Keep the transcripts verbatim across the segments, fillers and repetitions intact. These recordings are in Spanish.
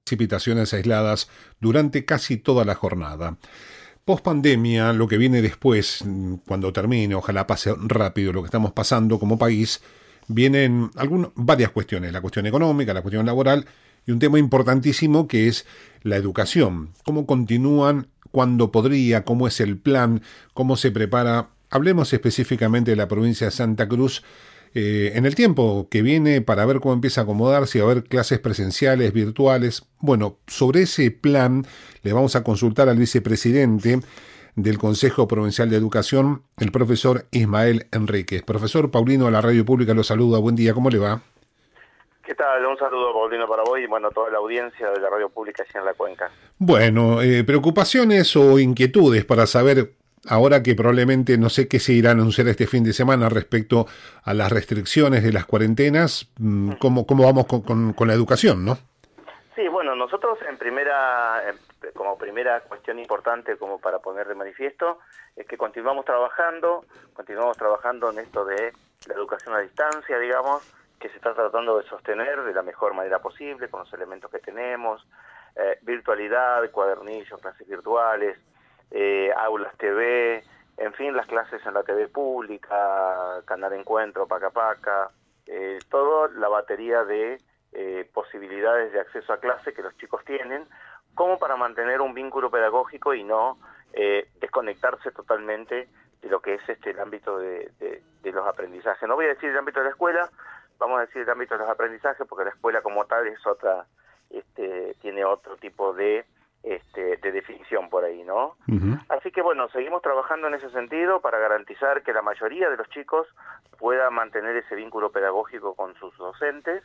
precipitaciones aisladas durante casi toda la jornada. Post pandemia, lo que viene después, cuando termine, ojalá pase rápido lo que estamos pasando como país, vienen algunas, varias cuestiones, la cuestión económica, la cuestión laboral y un tema importantísimo que es la educación. ¿Cómo continúan? ¿Cuándo podría? ¿Cómo es el plan? ¿Cómo se prepara? Hablemos específicamente de la provincia de Santa Cruz eh, en el tiempo que viene para ver cómo empieza a acomodarse, a haber clases presenciales, virtuales. Bueno, sobre ese plan le vamos a consultar al vicepresidente del Consejo Provincial de Educación, el profesor Ismael Enríquez. Profesor Paulino de la Radio Pública lo saluda. Buen día, ¿cómo le va? ¿Qué tal? Un saludo, Paulino, para vos y bueno, toda la audiencia de la Radio Pública allá en la Cuenca. Bueno, eh, preocupaciones o inquietudes para saber, ahora que probablemente no sé qué se irá a anunciar este fin de semana respecto a las restricciones de las cuarentenas, ¿cómo, cómo vamos con, con, con la educación, no? Sí, bueno, nosotros en primera, como primera cuestión importante como para poner de manifiesto, es que continuamos trabajando, continuamos trabajando en esto de la educación a distancia, digamos, que se está tratando de sostener de la mejor manera posible, con los elementos que tenemos, eh, virtualidad, cuadernillos, clases virtuales, eh, aulas T V, en fin, las clases en la T V pública, Canal Encuentro, Paca Paca, eh, toda la batería de eh, posibilidades de acceso a clase que los chicos tienen, como para mantener un vínculo pedagógico y no eh, desconectarse totalmente de lo que es este el ámbito de, de, de los aprendizajes. No voy a decir el ámbito de la escuela, vamos a decir el ámbito de los aprendizajes, porque la escuela como tal es otra, este, tiene otro tipo de, este, de definición por ahí, ¿no? Uh-huh. Así que bueno, seguimos trabajando en ese sentido para garantizar que la mayoría de los chicos pueda mantener ese vínculo pedagógico con sus docentes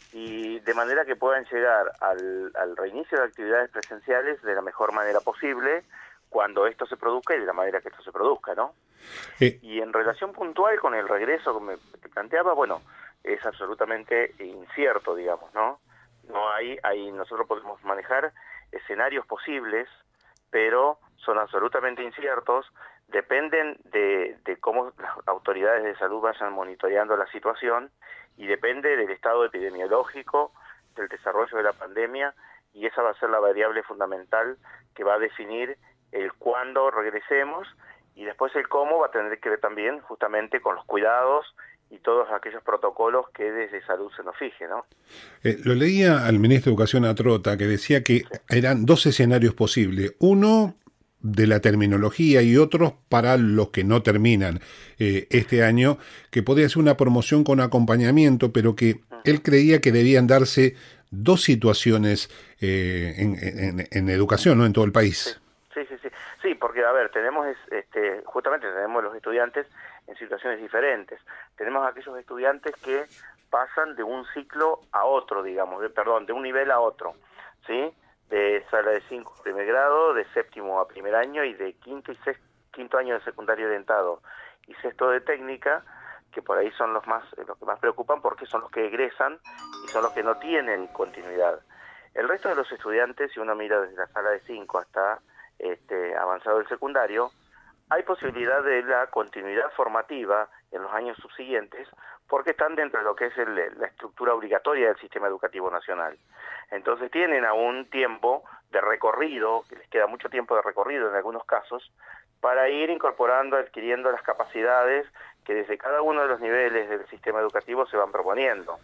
y de manera que puedan llegar al, al reinicio de actividades presenciales de la mejor manera posible cuando esto se produzca y de la manera que esto se produzca, ¿no? Eh. Y en relación puntual con el regreso que me que planteaba, bueno, es absolutamente incierto, digamos, ¿no? No hay, hay, nosotros podemos manejar escenarios posibles, pero son absolutamente inciertos, dependen de, de cómo las autoridades de salud vayan monitoreando la situación y depende del estado epidemiológico, del desarrollo de la pandemia, y esa va a ser la variable fundamental que va a definir el cuándo regresemos, y después el cómo va a tener que ver también justamente con los cuidados y todos aquellos protocolos que desde salud se nos fije, ¿no? Eh, lo leía al ministro de Educación Atrota, que decía que sí. Eran dos escenarios posibles. Uno de la terminología y otros para los que no terminan eh, este año, que podía ser una promoción con acompañamiento, pero que uh-huh. él creía que debían darse dos situaciones eh, en, en, en educación, ¿no? En todo el país. Sí, sí, sí. Sí, sí porque, a ver, tenemos, este, justamente tenemos los estudiantes en situaciones diferentes. Tenemos aquellos estudiantes que pasan de un ciclo a otro, digamos, de, perdón, de un nivel a otro, ¿sí? De sala de cinco a primer grado, de séptimo a primer año y de quinto y sexto, quinto año de secundario orientado y sexto de técnica, que por ahí son los más los que más preocupan porque son los que egresan y son los que no tienen continuidad. El resto de los estudiantes, si uno mira desde la sala de cinco hasta este, avanzado el secundario, hay posibilidad de la continuidad formativa en los años subsiguientes porque están dentro de lo que es el, la estructura obligatoria del sistema educativo nacional. Entonces tienen aún tiempo de recorrido, que les queda mucho tiempo de recorrido en algunos casos, para ir incorporando, adquiriendo las capacidades que desde cada uno de los niveles del sistema educativo se van proponiendo.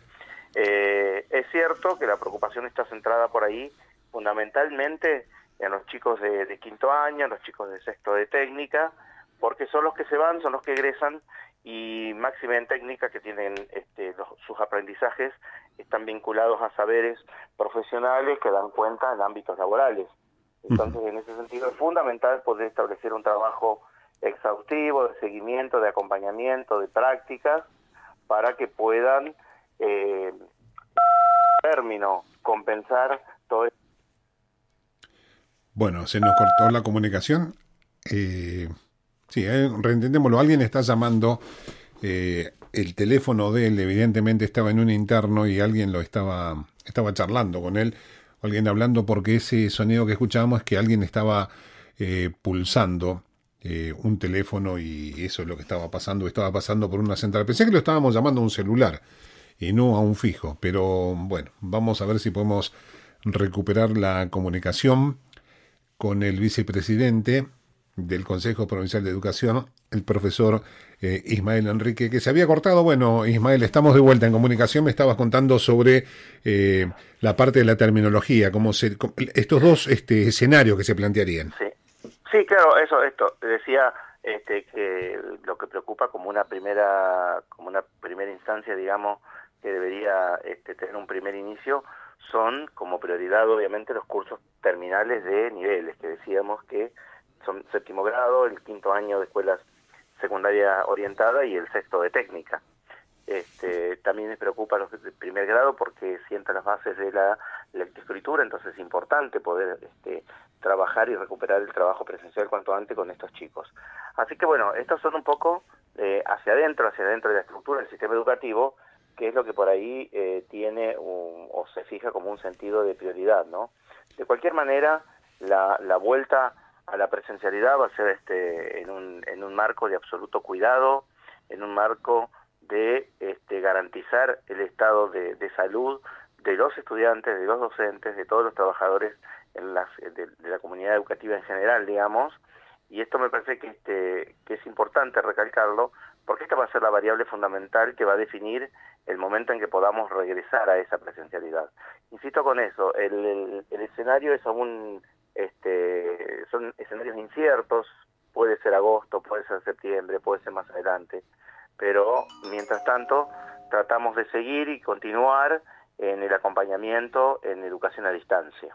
Eh, es cierto que la preocupación está centrada por ahí fundamentalmente en los chicos de, de quinto año, en los chicos de sexto de técnica, porque son los que se van, son los que egresan, y máxime en técnica que tienen este, los, sus aprendizajes están vinculados a saberes profesionales que dan cuenta en ámbitos laborales. Entonces, en ese sentido, es fundamental poder establecer un trabajo exhaustivo de seguimiento, de acompañamiento, de prácticas, para que puedan, eh, término, compensar todo esto. Bueno, se nos cortó la comunicación. Eh, sí, eh, reentendémoslo. Alguien está llamando. Eh, el teléfono de él, evidentemente, estaba en un interno y alguien lo estaba, estaba charlando con él. Alguien hablando porque ese sonido que escuchábamos es que alguien estaba eh, pulsando eh, un teléfono y eso es lo que estaba pasando. Estaba pasando por una central. Pensé que lo estábamos llamando a un celular y no a un fijo. Pero bueno, vamos a ver si podemos recuperar la comunicación con el vicepresidente del Consejo Provincial de Educación, el profesor eh, Ismael Enrique, que se había cortado. Bueno, Ismael, estamos de vuelta en comunicación. Me estabas contando sobre eh, la parte de la terminología, cómo se, cómo, estos dos este, escenarios que se plantearían. Sí, sí, claro, eso, esto, te decía este, que lo que preocupa como una primera, como una primera instancia, digamos, que debería este, tener un primer inicio, son como prioridad obviamente los cursos terminales de niveles, que decíamos que son séptimo grado, el quinto año de escuelas secundaria orientada y el sexto de técnica. Este, también les preocupa los de primer grado porque sientan las bases de la lectoescritura, entonces es importante poder este, trabajar y recuperar el trabajo presencial cuanto antes con estos chicos. Así que bueno, estos son un poco eh, hacia adentro, hacia adentro de la estructura del sistema educativo, que es lo que por ahí eh, tiene un, o se fija como un sentido de prioridad, ¿no? De cualquier manera, la, la vuelta a la presencialidad va a ser este, en, un, en un marco de absoluto cuidado, en un marco de este, garantizar el estado de, de salud de los estudiantes, de los docentes, de todos los trabajadores en las, de, de la comunidad educativa en general, digamos, y esto me parece que, este, que es importante recalcarlo, porque esta va a ser la variable fundamental que va a definir el momento en que podamos regresar a esa presencialidad. Insisto con eso, el, el, el escenario es aún, este, son escenarios inciertos, puede ser agosto, puede ser septiembre, puede ser más adelante, pero mientras tanto tratamos de seguir y continuar en el acompañamiento en educación a distancia.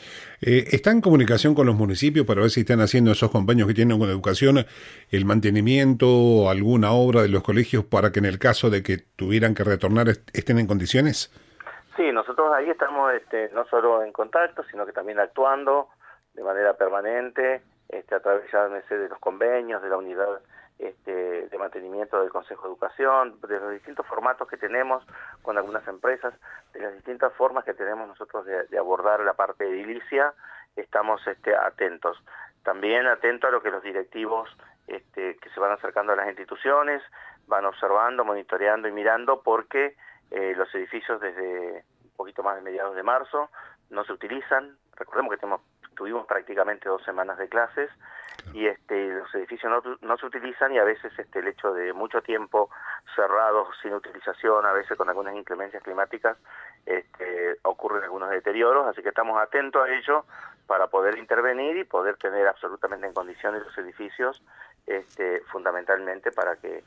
Eh, ¿Está en comunicación con los municipios para ver si están haciendo esos convenios que tienen con educación, el mantenimiento o alguna obra de los colegios para que en el caso de que tuvieran que retornar est- estén en condiciones? Sí, nosotros ahí estamos este, no solo en contacto, sino que también actuando de manera permanente, este, a través ya de los convenios, de la unidad este, de mantenimiento del Consejo de Educación, de los distintos formatos que tenemos con algunas empresas, de las distintas formas que tenemos nosotros de, de abordar la parte edilicia, estamos este, atentos. También atentos a lo que los directivos este, que se van acercando a las instituciones van observando, monitoreando y mirando, porque eh, los edificios desde un poquito más de mediados de marzo no se utilizan. Recordemos que tenemos, tuvimos prácticamente dos semanas de clases, y este, los edificios no, no se utilizan, y a veces este, el hecho de mucho tiempo cerrados sin utilización, a veces con algunas inclemencias climáticas, este, ocurren algunos deterioros, así que estamos atentos a ello para poder intervenir y poder tener absolutamente en condiciones los edificios, este, fundamentalmente para que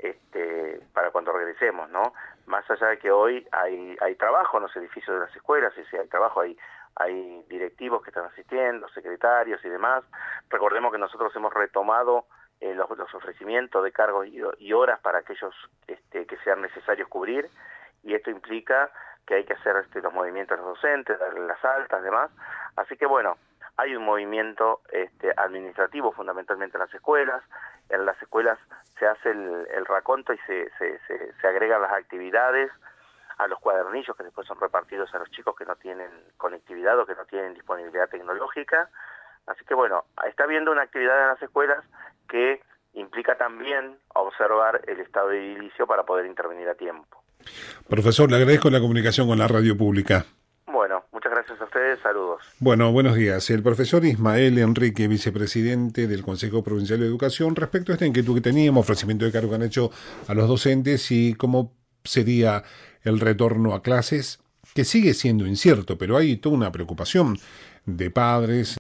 este, para cuando regresemos, ¿no? Más allá de que hoy hay, hay trabajo en los edificios de las escuelas, y si hay trabajo hay hay directivos que están asistiendo, secretarios y demás. Recordemos que nosotros hemos retomado eh, los, los ofrecimientos de cargos y, y horas para aquellos este, que sean necesarios cubrir, y esto implica que hay que hacer este, los movimientos de los docentes, darle las altas, demás. Así que bueno, hay un movimiento este, administrativo fundamentalmente en las escuelas. En las escuelas se hace el, el raconto y se, se, se, se agregan las actividades a los cuadernillos que después son repartidos a los chicos que no tienen conectividad o que no tienen disponibilidad tecnológica. Así que bueno, está habiendo una actividad en las escuelas que implica también observar el estado de edilicio para poder intervenir a tiempo. Profesor, le agradezco la comunicación con la radio pública. Bueno, muchas gracias a ustedes, saludos. Bueno, buenos días. El profesor Ismael Enrique, vicepresidente del Consejo Provincial de Educación, respecto a esta inquietud que teníamos, ofrecimiento de cargo que han hecho a los docentes y cómo sería el retorno a clases, que sigue siendo incierto, pero hay toda una preocupación de padres,